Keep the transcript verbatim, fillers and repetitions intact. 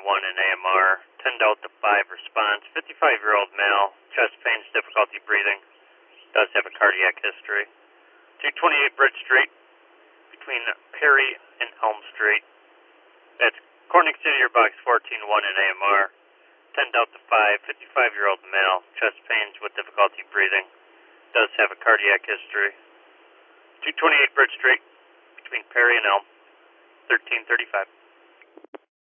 one in A M R, ten Delta five response, fifty-five-year-old male, chest pains, difficulty breathing, does have a cardiac history. two twenty-eight Bridge Street, between Perry and Elm Street. That's Corning City, or box fourteen one in A M R, ten Delta five, fifty-five-year-old male, chest pains with difficulty breathing, does have a cardiac history. two twenty-eight Bridge Street, between Perry and Elm, thirteen thirty-five.